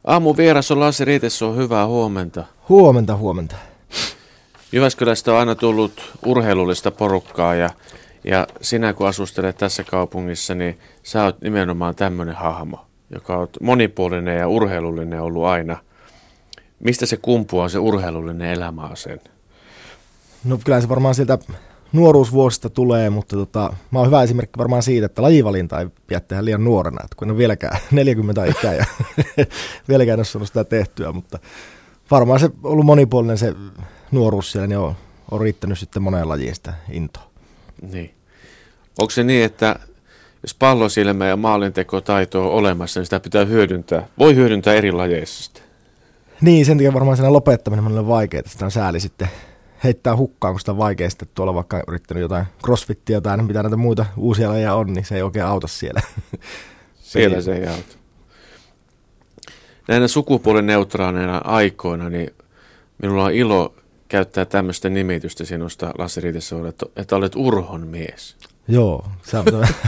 Aamun vieras on Lassi Riitessuo, hyvää huomenta. Huomenta. Jyväskylästä on aina tullut urheilullista porukkaa ja sinä kun asustelet tässä kaupungissa, niin sä oot nimenomaan tämmöinen hahmo, joka on monipuolinen ja urheilullinen ollut aina. Mistä se kumpuaa se urheilullinen elämäasenne? No kyllä se varmaan sieltä nuoruusvuosista tulee, mutta mä oon hyvä esimerkki varmaan siitä, että lajivalinta ei pidä tehdä liian nuorena, että kun en ole vieläkään 40 ikää ja vieläkään en ole saanut sitä tehtyä, mutta varmaan se ollut monipuolinen se nuoruus siellä, niin on riittänyt sitten moneen lajiin sitä intoa. Niin. Onko se niin, että jos pallosilmä ja maalintekotaito on olemassa, niin sitä pitää hyödyntää? Voi hyödyntää eri lajeissa sitten. Niin, sen takia varmaan siinä lopettaminen on vaikeaa, sitä on sääli sitten heittää hukkaan, kun sitä on vaikea sitten tuolla vaikka yrittänyt jotain crossfittiä tai mitä näitä muita uusia lajeja on, niin se ei oikein auta siellä. Siellä se ei auta. Näinä sukupuolineutraaleina aikoina, niin minulla on ilo käyttää tämmöistä nimitystä sinusta, Lassi Riitessuo, että olet urhon mies. Joo, se on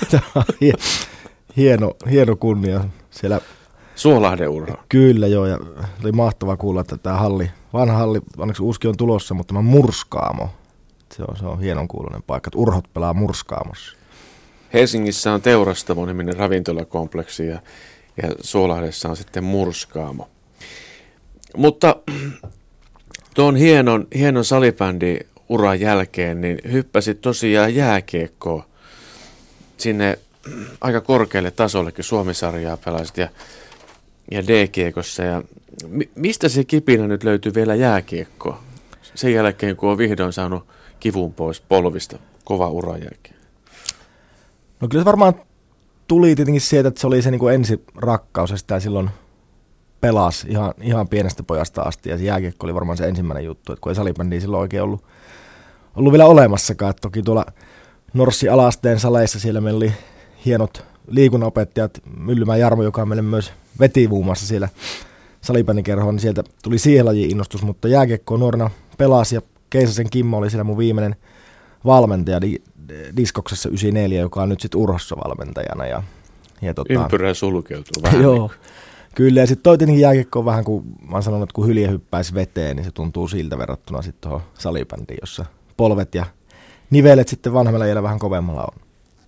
hieno kunnia siellä. Suolahden urho. Kyllä joo, ja oli mahtavaa kuulla, että tämä vanha halli, onneksi uusi on tulossa, mutta tämä Murskaamo, se on hienon kuuluinen paikka, että urhot pelaa Murskaamossa. Helsingissä on Teurastamo-niminen ravintolakompleksi ja Suolahdessa on sitten Murskaamo. Mutta tuon hienon salibändin uran jälkeen, niin hyppäsit tosiaan jääkiekkoon sinne aika korkealle tasollekin, Suomi-sarjaa pelasit ja D-kiekossa. Ja mistä se kipinä nyt löytyy vielä jääkiekkoa? Sen jälkeen, kun on vihdoin saanut kivun pois polvista kova uran jälkeen. No kyllä se varmaan tuli tietenkin sieltä, että se oli se niin kuin ensi rakkaus ja sitä silloin pelasi ihan pienestä pojasta asti. Ja se jääkiekko oli varmaan se ensimmäinen juttu, että kun ei salibändiä silloin oikein ollut vielä olemassakaan. Että toki tuolla Norssi Alasteen saleissa siellä meillä oli hienot liikunnanopettajat, Myllymän Jarmo, joka meille myös veti muun siellä salibändikerhoon, niin sieltä tuli siihen lajiin innostus, mutta jääkiekkoa nuorena pelasi ja Keisasen Kimmo oli siellä mun viimeinen valmentaja Diskoksessa 94, joka on nyt sitten Urhossa valmentajana. Ympyrä sulkeutuu vähän. Joo, kyllä, ja sitten toi tietenkin jääkiekko on vähän kuin, mä oon sanonut, että kun hylje hyppäisi veteen, niin se tuntuu siltä verrattuna sitten tuohon salibändiin, jossa polvet ja nivelet sitten vanhemmalla iällä vähän kovemmalla on.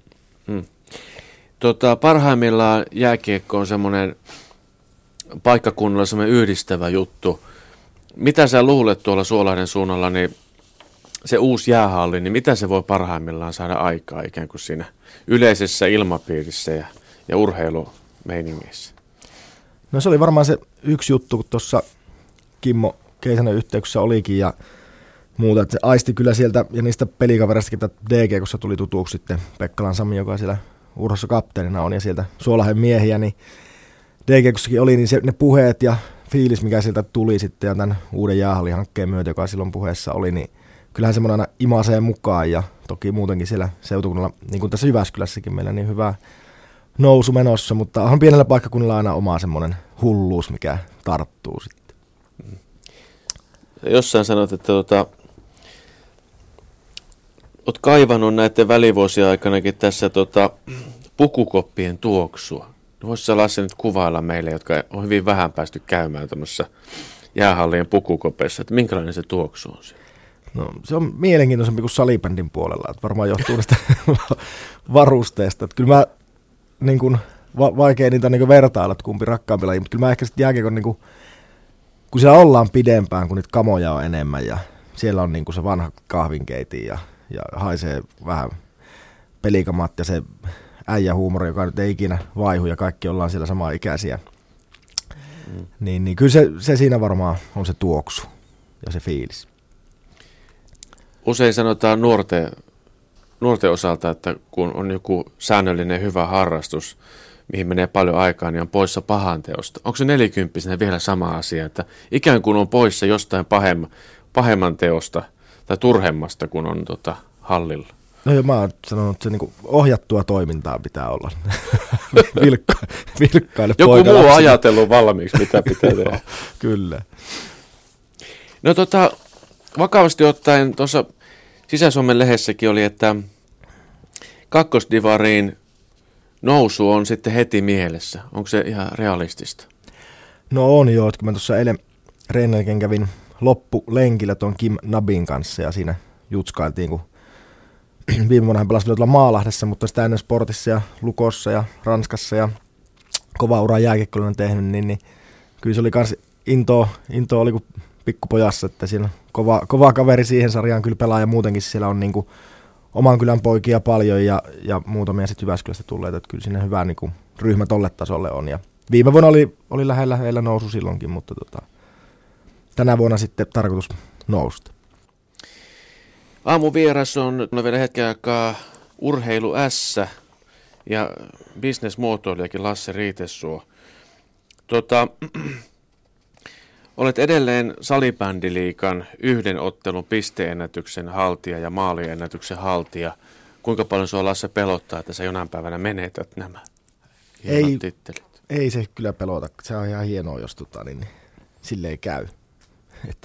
Parhaimmillaan jääkiekko on semmoinen paikkakunnalla semmoinen yhdistävä juttu. Mitä sä luulet tuolla Suolahden suunnalla, niin se uusi jäähalli, niin mitä se voi parhaimmillaan saada aikaa ikään kuin siinä yleisessä ilmapiirissä ja urheilumeiningissä? No se oli varmaan se yksi juttu, kun tuossa Kimmo Keisanen yhteyksissä olikin ja muuta, että se aisti kyllä sieltä ja niistä pelikavereistakin, että DG-kossa tuli tutuksi sitten Pekkalan Sami, joka siellä Urhossa kapteenina on ja sieltä Suolahden miehiä, niin DG-kossakin oli, niin ne puheet ja fiilis, mikä sieltä tuli sitten ja tämän uuden jäähallihankkeen myötä, joka silloin puheessa oli, niin kyllähän semmoinen aina imasee mukaan ja toki muutenkin siellä seutukunnalla, niin kuin tässä Jyväskylässäkin meillä, niin hyvä nousu menossa, mutta on pienellä paikkakunnalla aina oma semmoinen hulluus, mikä tarttuu sitten. Jossain sanot, että olet kaivannut näiden välivuosien aikanakin tässä pukukoppien tuoksua. Voisitko Lassi nyt kuvailla meille, jotka on hyvin vähän päästy käymään tämmöisessä jäähallien pukukopeissa, että minkälainen se tuoksu on siellä? No, se on mielenkiintoisempi kuin salibändin puolella, että varmaan johtuu näistä varusteista. Että kyllä mä niin kuin, vaikea niitä niin vertailla, että kumpi rakkaampi laji, mutta kyllä mä ehkä sitten jääkiekon, niin kun siellä ollaan pidempään, kun niitä kamoja on enemmän ja siellä on niin kuin se vanha kahvinkeiti ja haisee vähän pelikamat ja se äijähuumori, joka nyt ei ikinä vaihu ja kaikki ollaan siellä samaa ikäisiä. Niin kyllä se siinä varmaan on se tuoksu ja se fiilis. Usein sanotaan nuorten osalta, että kun on joku säännöllinen hyvä harrastus, mihin menee paljon aikaa, niin on poissa pahanteosta. Onko se 40 vielä sama asia, että ikään kuin on poissa jostain pahemman teosta tai turhemmasta, kun on hallilla? No joo, mä oon sanonut, että se niinku ohjattua toimintaa pitää olla. Vilkkaille joku muu on ajatellut valmiiksi, mitä pitää tehdä. Kyllä. No vakavasti ottaen tuossa Sisä-Suomen lehdessäkin oli, että kakkosdivariin nousu on sitten heti mielessä. Onko se ihan realistista? No on joo, että kun mä tuossa eilen Reinelken kävin loppulenkillä tuon Kim Nabin kanssa ja siinä jutskailtiin, kun viime vuonna hän pelasi vielä tuolla Maalahdessa, mutta sitä ennen Sportissa ja Lukossa ja Ranskassa ja kova ura jääkiekkoilla on tehnyt, niin kyllä se oli kans into oli kuin pikkupojassa, että siinä kova kaveri siihen sarjaan kyllä pelaa ja muutenkin siellä on niin kuin oman kylän poikia paljon ja muutamia sitten Jyväskylästä tulleita, että kyllä siinä hyvä niin kuin ryhmä tolle tasolle on. Ja viime vuonna oli lähellä nousu silloinkin, mutta tänä vuonna sitten tarkoitus nousta. Aamuvieras on vielä hetken aikaa Urheilu S ja bisnesmuotoilijakin Lasse Riitessuo. Olet edelleen salibändiliigan yhden ottelun pisteennätyksen haltija ja maaliennätyksen haltija. Kuinka paljon sinua, Lasse, pelottaa, että sä jonain päivänä menetät nämä hienot tittelit? Ei se kyllä pelota. Se on ihan hienoa, jos silleen käy. Että,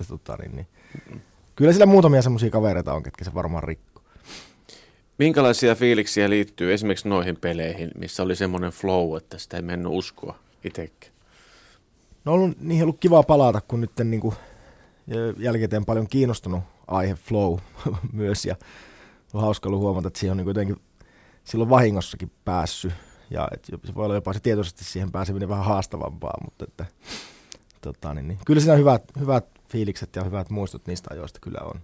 Kyllä sillä muutamia semmoisia kavereita on, ketkä se varmaan rikkoo. Minkälaisia fiiliksiä liittyy esimerkiksi noihin peleihin, missä oli semmoinen flow, että sitä ei mennyt uskoa itsekään? No niihin on ollut kiva palata, kun nyt niin jälkikäteen paljon kiinnostunut aihe flow myös. Ja on hauska ollut huomata, että siihen on niin jotenkin silloin vahingossakin päässyt. Ja se voi olla jopa se tietoisesti siihen pääseminen vähän haastavampaa, mutta että, kyllä siinä hyvät fiilikset ja hyvät muistot niistä ajoista kyllä on.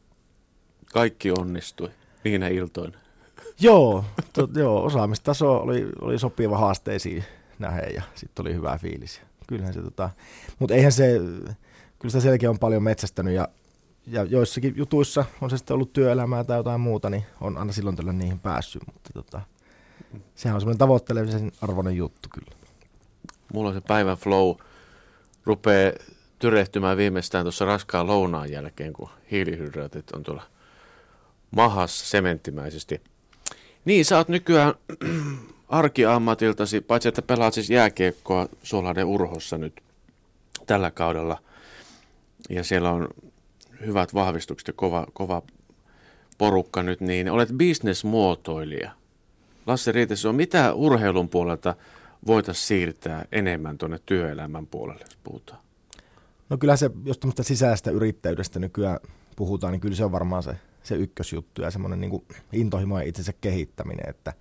Kaikki onnistui niinä iltoina. Joo, osaamistaso oli sopiva haasteisiin nähden ja sitten oli hyvä fiilis. Kyllähän se, mutta eihän se, kyllä sitä selkeä on paljon metsästänyt ja joissakin jutuissa on se sitten ollut työelämää tai jotain muuta, niin on aina silloin tällä niihin päässyt, mutta sehän on semmoinen tavoittelemisen arvoinen juttu kyllä. Mulla on se päivän flow rupeaa tyrehtymään viimeistään tuossa raskaan lounaan jälkeen, kun hiilihydraatit on tuolla mahassa sementtimäisesti. Niin, sä oot nykyään arkiammatiltasi, paitsi että pelaat siis jääkiekkoa Suolahden Urhossa nyt tällä kaudella. Ja siellä on hyvät vahvistukset ja kova porukka nyt, niin olet bisnesmuotoilija. Lasse Riitessuo, mitä urheilun puolelta voitaisiin siirtää enemmän tuonne työelämän puolelle, jos puhutaan? No kyllä se, jos tämmöistä sisäistä yrittäjyydestä nykyään puhutaan, niin kyllä se on varmaan se ykkösjuttu ja semmoinen niin kuin intohimo ja itsensä kehittäminen. Että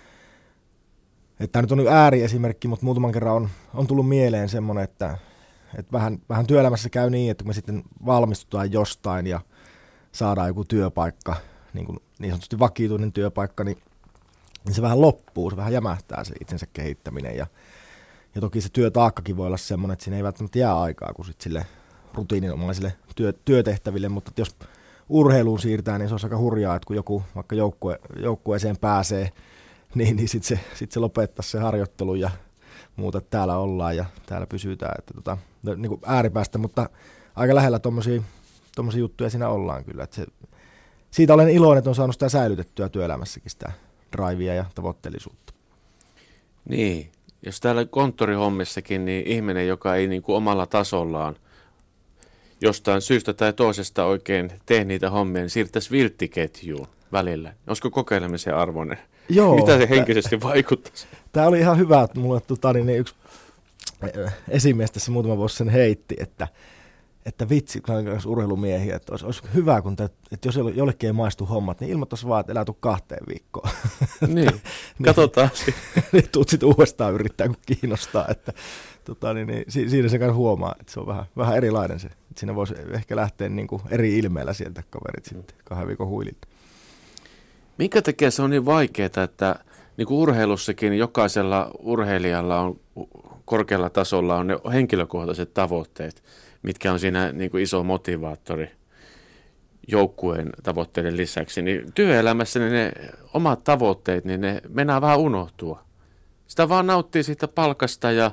tämä nyt on ääriesimerkki, mutta muutaman kerran on tullut mieleen semmoinen, että vähän työelämässä käy niin, että kun me sitten valmistutaan jostain ja saadaan joku työpaikka, niin sanotusti vakituinen työpaikka, niin se vähän loppuu, se vähän jämähtää se itsensä kehittäminen. Ja toki se työtaakkakin voi olla semmoinen, että siinä ei välttämättä jää aikaa kuin sitten sille rutiininomaisille työtehtäville, mutta jos urheiluun siirtää, niin se on aika hurjaa, että kun joku vaikka joukkueeseen pääsee, niin sitten se lopettaa se harjoittelu ja muuta, että täällä ollaan ja täällä pysytään. Että niin kuin ääripäästä, mutta aika lähellä tommosia juttuja siinä ollaan kyllä. Että siitä olen iloinen, että on saanut sitä säilytettyä työelämässäkin, sitä drivea ja tavoitteellisuutta. Niin, jos täällä konttorihommissakin, niin ihminen, joka ei niin kuin omalla tasollaan jostain syystä tai toisesta oikein tee niitä hommia, niin siirtäisi vilttiketjuun välillä. Olisiko kokeilemisen arvoinen? Joo. Mitä se henkisesti vaikuttaisi? Tämä oli ihan hyvä, että mulle niin yksi esimies tässä muutama vuosi sen heitti, että vitsi, kun on urheilumiehiä, että olisi hyvä, että jos jollekin ei maistu hommat, niin ilmoittaisi vaan, että elää tuu 2 viikkoon. Niin, katsotaan sitten. Niin tuut sitten uudestaan yrittää, kun kiinnostaa. Että, siinä se kai huomaa, että se on vähän erilainen se. Että siinä voisi ehkä lähteä niin kuin eri ilmeellä sieltä kaverit sitten 2 viikon huililta. Minkä takia se on niin vaikeaa, että niin kuin urheilussakin jokaisella urheilijalla on korkealla tasolla on ne henkilökohtaiset tavoitteet, mitkä on siinä niin kuin iso motivaattori joukkueen tavoitteiden lisäksi. Niin työelämässä ne omat tavoitteet, niin ne mennään vähän unohtua. Sitä vaan nauttii siitä palkasta ja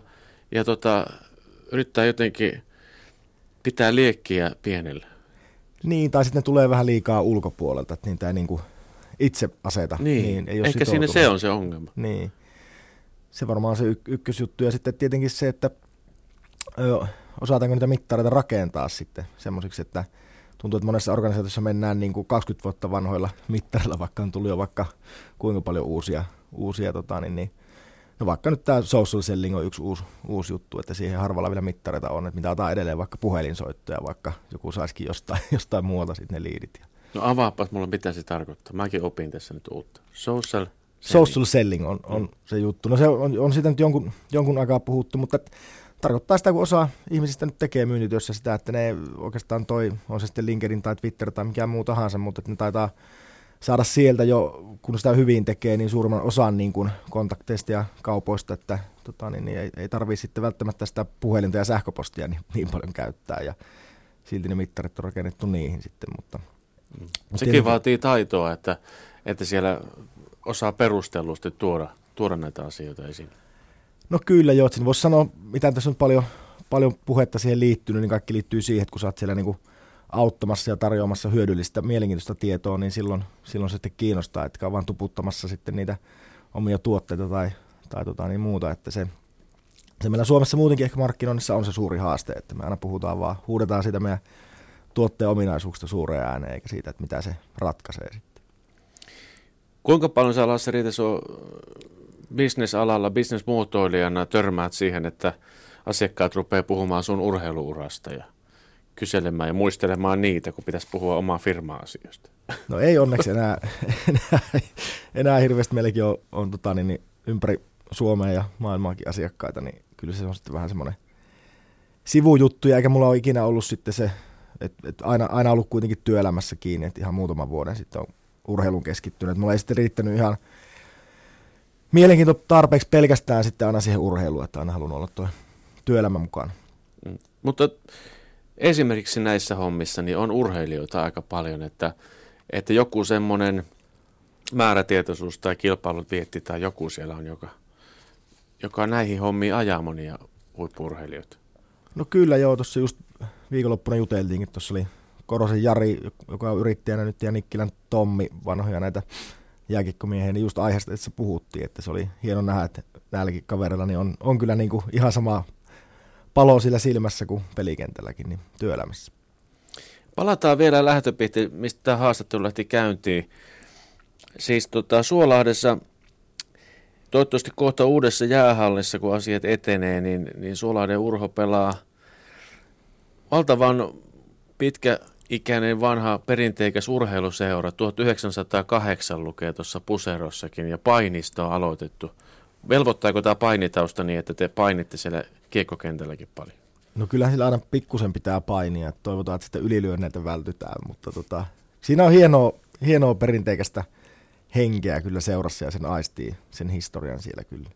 yrittää jotenkin pitää liekkiä pienellä. Niin, tai sitten ne tulee vähän liikaa ulkopuolelta, että niitä ei niin kuin itse aseta. Niin, ei ole ehkä siinä se on se ongelma. Niin, se varmaan on se ykkösjuttu. Ja sitten tietenkin se, että osataanko niitä mittareita rakentaa sitten semmoisiksi, että tuntuu, että monessa organisaatiossa mennään niin kuin 20 vuotta vanhoilla mittareilla, vaikka on tullut jo vaikka kuinka paljon uusia No vaikka nyt tämä social selling on yksi uusi juttu, että siihen harvalla vielä mittareita on, että mitä otetaan edelleen vaikka puhelinsoittoja, vaikka joku saisikin jostain muualta sitten ne liidit. No avaapas mulle, mitä se tarkoittaa. Mäkin opin tässä nyt uutta. Social selling on se juttu. No se on siitä nyt jonkun aikaa puhuttu, mutta tarkoittaa sitä, kun osa ihmisistä nyt tekee myyntityössä sitä, että ne oikeastaan on se sitten LinkedIn tai Twitter tai mikään muu tahansa, mutta että ne taitaa saada sieltä jo, kun sitä hyvin tekee, niin suurimman osan niin kuin kontakteista ja kaupoista, että niin ei tarvitse sitten välttämättä sitä puhelinta ja sähköpostia niin paljon käyttää, ja silti ne mittarit on rakennettu niihin sitten. Mutta sekin vaatii taitoa, että siellä osaa perustellusti tuoda näitä asioita esiin. No kyllä joo, että voisi sanoa, mitä tässä on paljon puhetta siihen liittynyt, niin kaikki liittyy siihen, että kun sä oot siellä niin kuin auttamassa ja tarjoamassa hyödyllistä, mielenkiintoista tietoa, niin silloin se sitten kiinnostaa, etkä ole vaan tuputtamassa sitten niitä omia tuotteita tai niin muuta, että se meillä Suomessa muutenkin ehkä markkinoinnissa on se suuri haaste, että me aina huudetaan siitä meidän tuotteen ominaisuuksista suureen ääneen, eikä siitä, että mitä se ratkaisee sitten. Kuinka paljon sä, Lasse Riitaso, bisnesalalla, bisnesmuotoilijana törmäät siihen, että asiakkaat rupeaa puhumaan sun urheiluurasta ja kyselemään ja muistelemaan niitä, kun pitäisi puhua omaa firma-asioista? No ei onneksi enää hirveästi. Meilläkin on ympäri Suomea ja maailmaakin asiakkaita, niin kyllä se on sitten vähän semmoinen sivujuttu, eikä mulla ole ikinä ollut sitten se, että aina ollut kuitenkin työelämässä kiinni, että ihan muutaman vuoden sitten on urheilun keskittynyt. Mulla ei sitten riittänyt ihan mielenkiinto tarpeeksi pelkästään sitten aina siihen urheiluun, että aina halunnut olla tuo työelämä mukana. Mutta esimerkiksi näissä hommissa niin on urheilijoita aika paljon, että joku semmoinen määrätietoisuus tai kilpailut vietti tai joku siellä on, joka näihin hommiin ajaa monia huippu-urheilijoita. No kyllä joo, tuossa just viikonloppuna juteltiinkin, tuossa oli Korosen Jari, joka on yrittäjänä nyt, ja Nikkilän Tommi, vanhoja näitä jääkiekkomiehiä, niin just aiheesta että puhuttiin, että se oli hieno nähdä, että näilläkin kavereilla niin on kyllä niin kuin ihan sama palo sillä silmässä kuin pelikentälläkin niin työelämässä. Palataan vielä lähtöpihtiin, mistä tämä haastattelu lähti käyntiin. Siis Suolahdessa, toivottavasti kohta uudessa jäähallissa, kun asiat etenee, niin Suolahden Urho pelaa valtavan pitkäikäinen vanha perinteikäs urheiluseura. 1908 lukee tuossa puserossakin ja painista on aloitettu. Velvoittaako tämä painitausta niin, että te painitte siellä kiekkokentälläkin paljon? No kyllähän sillä aina pikkusen pitää painia, että toivotaan, että sitä ylilyönneitä vältytään, mutta siinä on hienoa perinteikästä henkeä kyllä seurassa ja sen aistii, sen historian siellä kyllä.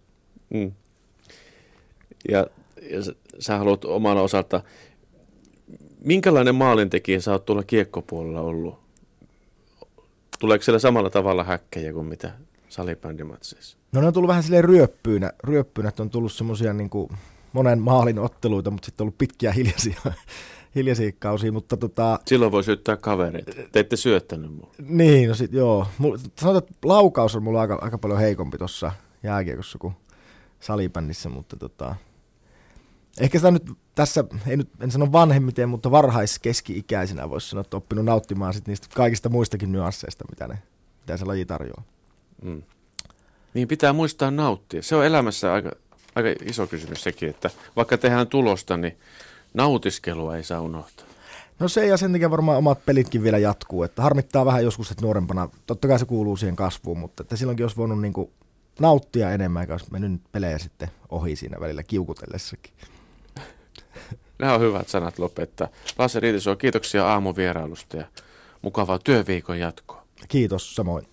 Ja sä haluat omalla osalta, minkälainen maalintekijä sä oot tuolla kiekkopuolella ollut? Tuleeko siellä samalla tavalla häkkejä kuin mitä salibändimatseissa? No ne on tullut vähän silleen ryöppynä, että on tullut semmoisia niin kuin monen maalin otteluita, mutta sitten on ollut pitkiä hiljaisia kausia, mutta silloin voi syöttää kavereita. Te ette syöttänyt mulle. Niin, no sit joo. Sanotaan, että laukaus on mulla aika paljon heikompi tuossa jääkiekossa kuin salibändissä, mutta ehkä sitä nyt tässä, en sano vanhemmiten, mutta varhaiskeski-ikäisenä voisi sanoa, että oppinut nauttimaan sit niistä kaikista muistakin nyansseista, mitä se laji tarjoaa. Niin pitää muistaa nauttia. Se on elämässä aika iso kysymys sekin, että vaikka tehdään tulosta, niin nautiskelua ei saa unohtaa. No se ja sen takia varmaan omat pelitkin vielä jatkuu, että harmittaa vähän joskus, että nuorempana, totta kai se kuuluu siihen kasvuun, mutta että silloinkin olisi voinut niin kuin nauttia enemmän, eikä olisi mennyt pelejä sitten ohi siinä välillä kiukutellessakin. Nämä on hyvät sanat lopettaa. Lasse Riitaso, kiitoksia aamuvierailusta ja mukavaa työviikon jatkoa. Kiitos, samoin.